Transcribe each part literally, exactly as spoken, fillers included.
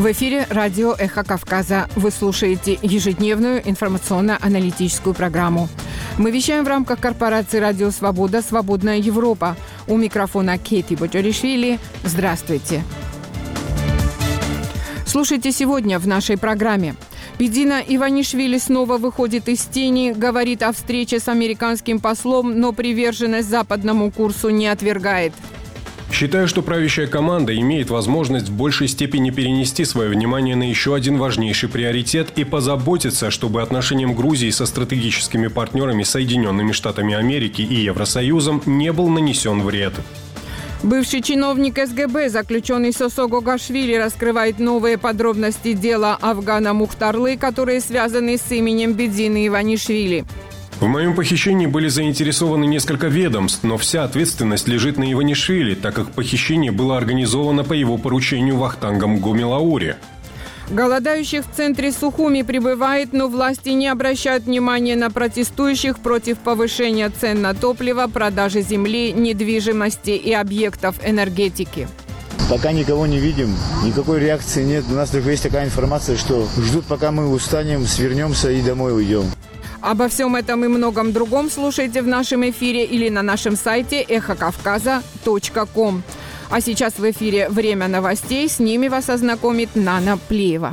В эфире радио «Эхо Кавказа». Вы слушаете ежедневную информационно-аналитическую программу. Мы вещаем в рамках корпорации «Радио Свобода. Свободная Европа». У микрофона Кейти Боджоришвили. Здравствуйте. Слушайте сегодня в нашей программе. Бидзина Иванишвили снова выходит из тени, говорит о встрече с американским послом, но приверженность западному курсу не отвергает. Считаю, что правящая команда имеет возможность в большей степени перенести свое внимание на еще один важнейший приоритет и позаботиться, чтобы отношениям Грузии со стратегическими партнерами Соединенными Штатами Америки и Евросоюзом не был нанесен вред. Бывший чиновник эс гэ бэ, заключенный Сосо Гогашвили, раскрывает новые подробности дела Афгана Мухтарлы, которые связаны с именем Бидзины Иванишвили. В моем похищении были заинтересованы несколько ведомств, но вся ответственность лежит на Иванишвили, так как похищение было организовано по его поручению Вахтангом Гумилаури. Голодающих в центре Сухуми прибывает, но власти не обращают внимания на протестующих против повышения цен на топливо, продажи земли, недвижимости и объектов энергетики. Пока никого не видим, никакой реакции нет. У нас только есть такая информация, что ждут, пока мы устанем, свернемся и домой уйдем. Обо всем этом и многом другом слушайте в нашем эфире или на нашем сайте эхо кавказа точка ком. А сейчас в эфире «Время новостей». С ними вас ознакомит Нана Плеева.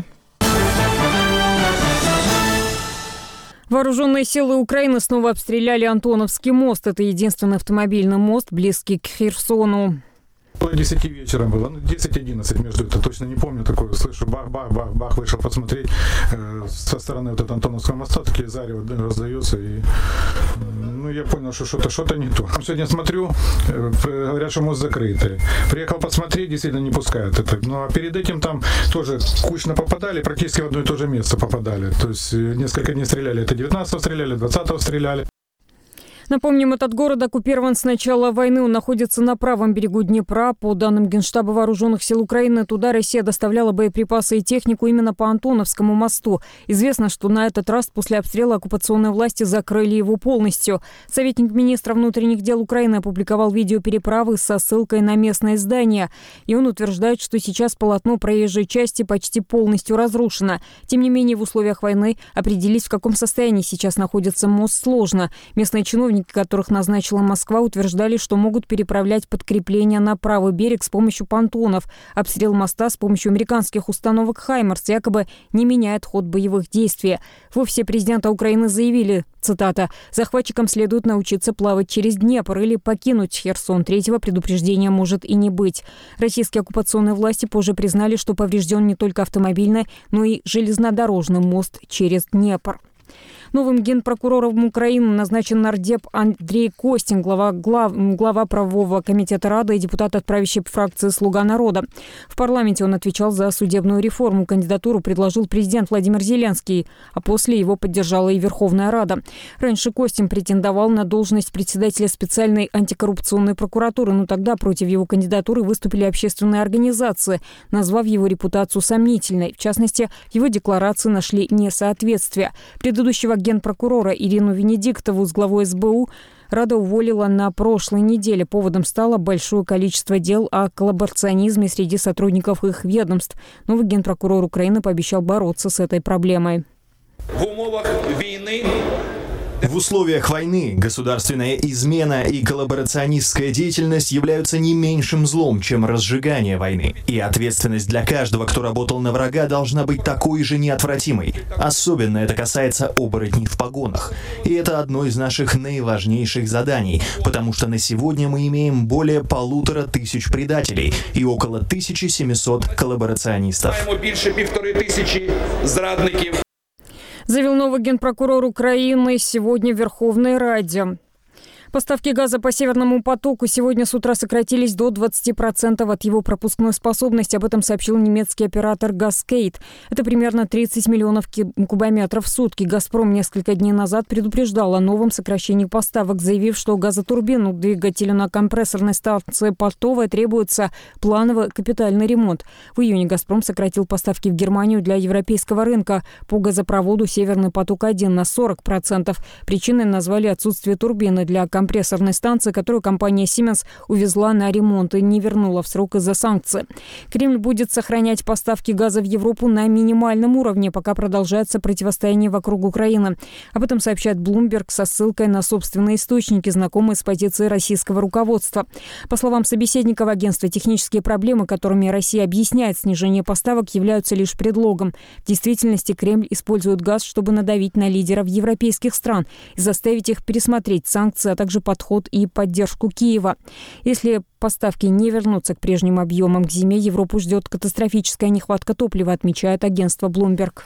Вооруженные силы Украины снова обстреляли Антоновский мост. Это единственный автомобильный мост, близкий к Херсону. Около десяти вечера было, ну десять-одиннадцать между это, точно не помню такое, слышу бах-бах-бах-бах, вышел посмотреть э, со стороны вот этого Антоновского моста, такие зарево раздаются, и э, ну я понял, что что-то, что-то не то. Сегодня смотрю, э, говорят, что мост закрытый. Приехал посмотреть, действительно не пускают это. Ну а перед этим там тоже кучно попадали, практически в одно и то же место попадали. То есть несколько дней стреляли, это девятнадцатого стреляли, двадцатого стреляли. Напомним, этот город оккупирован с начала войны. Он находится на правом берегу Днепра. По данным Генштаба Вооруженных сил Украины, туда Россия доставляла боеприпасы и технику именно по Антоновскому мосту. Известно, что на этот раз после обстрела оккупационные власти закрыли его полностью. Советник министра внутренних дел Украины опубликовал видео переправы со ссылкой на местное здание. И он утверждает, что сейчас полотно проезжей части почти полностью разрушено. Тем не менее, в условиях войны определить, в каком состоянии сейчас находится мост, сложно. Местные чиновники, которых назначила Москва, утверждали, что могут переправлять подкрепления на правый берег с помощью понтонов. Обстрел моста с помощью американских установок «Хаймарс» якобы не меняет ход боевых действий. В офисе президента Украины заявили, цитата, «захватчикам следует научиться плавать через Днепр или покинуть Херсон. Третьего предупреждения может и не быть». Российские оккупационные власти позже признали, что поврежден не только автомобильный, но и железнодорожный мост через Днепр. Новым генпрокурором Украины назначен нардеп Андрей Костин, глава, глав, глава правового комитета Рады и депутат от правящей фракции «Слуга народа». В парламенте он отвечал за судебную реформу. Кандидатуру предложил президент Владимир Зеленский, а после его поддержала и Верховная Рада. Раньше Костин претендовал на должность председателя специальной антикоррупционной прокуратуры, но тогда против его кандидатуры выступили общественные организации, назвав его репутацию сомнительной. В частности, в его декларации нашли несоответствие. Предыдущего генпрокурора Ирину Венедиктову с главой эс бэ у Рада уволила на прошлой неделе. Поводом стало большое количество дел о коллаборационизме среди сотрудников их ведомств. Новый генпрокурор Украины пообещал бороться с этой проблемой. В умовах войны В условиях войны государственная измена и коллаборационистская деятельность являются не меньшим злом, чем разжигание войны. И ответственность для каждого, кто работал на врага, должна быть такой же неотвратимой. Особенно это касается оборотней в погонах. И это одно из наших наиважнейших заданий, потому что на сегодня мы имеем более полутора тысяч предателей и около тысячи семисот коллаборационистов. Маємо більше півтори тисячі зрадників. Заявил новый генпрокурор Украины сегодня в Верховной Раде. Поставки газа по Северному потоку сегодня с утра сократились до двадцати процентов от его пропускной способности. Об этом сообщил немецкий оператор «Газкейт». Это примерно тридцать миллионов кубометров в сутки. «Газпром» несколько дней назад предупреждал о новом сокращении поставок, заявив, что газотурбину к двигателю на компрессорной станции Портовая требуется плановый капитальный ремонт. В июне «Газпром» сократил поставки в Германию для европейского рынка по газопроводу «Северный поток-один» на сорок процентов. Причиной назвали отсутствие турбины для газокомпрессорной станции, которую компания Siemens увезла на ремонт и не вернула в срок из-за санкций. Кремль будет сохранять поставки газа в Европу на минимальном уровне, пока продолжается противостояние вокруг Украины. Об этом сообщает Bloomberg со ссылкой на собственные источники, знакомые с позицией российского руководства. По словам собеседников агентства, технические проблемы, которыми Россия объясняет снижение поставок, являются лишь предлогом. В действительности Кремль использует газ, чтобы надавить на лидеров европейских стран и заставить их пересмотреть санкции, а также подход и поддержку Киева. Если поставки не вернутся к прежним объемам к зиме, Европу ждет катастрофическая нехватка топлива, отмечает агентство Bloomberg.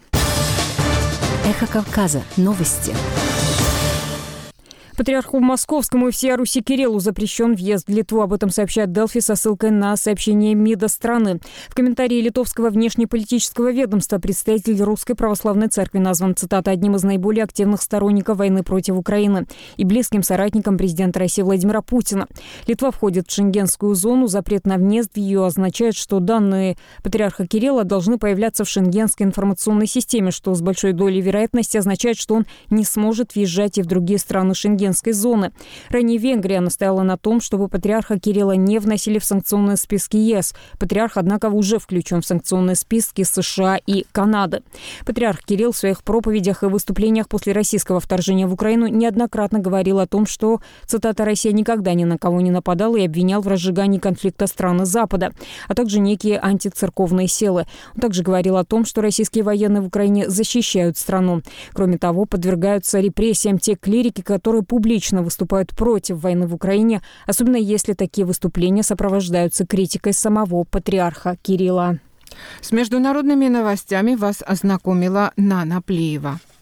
Эхо Кавказа. Новости. Патриарху Московскому и всей Руси Кириллу запрещен въезд в Литву. Об этом сообщает Делфи со ссылкой на сообщение МИДа страны. В комментарии литовского внешнеполитического ведомства представитель Русской Православной Церкви назван, цитата, одним из наиболее активных сторонников войны против Украины и близким соратником президента России Владимира Путина. Литва входит в шенгенскую зону. Запрет на въезд в ее означает, что данные патриарха Кирилла должны появляться в шенгенской информационной системе, что с большой долей вероятности означает, что он не сможет въезжать и в другие страны Шенген. Зоны. Ранее Венгрия настояла на том, чтобы патриарха Кирилла не вносили в санкционные списки ЕС. Патриарх, однако, уже включен в санкционные списки США и Канады. Патриарх Кирилл в своих проповедях и выступлениях после российского вторжения в Украину неоднократно говорил о том, что, цитата, «Россия никогда ни на кого не нападала» и обвинял в разжигании конфликта страны Запада, а также некие антицерковные силы. Он также говорил о том, что российские военные в Украине защищают страну. Кроме того, подвергаются репрессиям те клирики, которые публично выступают против войны в Украине, особенно если такие выступления сопровождаются критикой самого патриарха Кирилла. С международными новостями вас ознакомила Нана Плиева.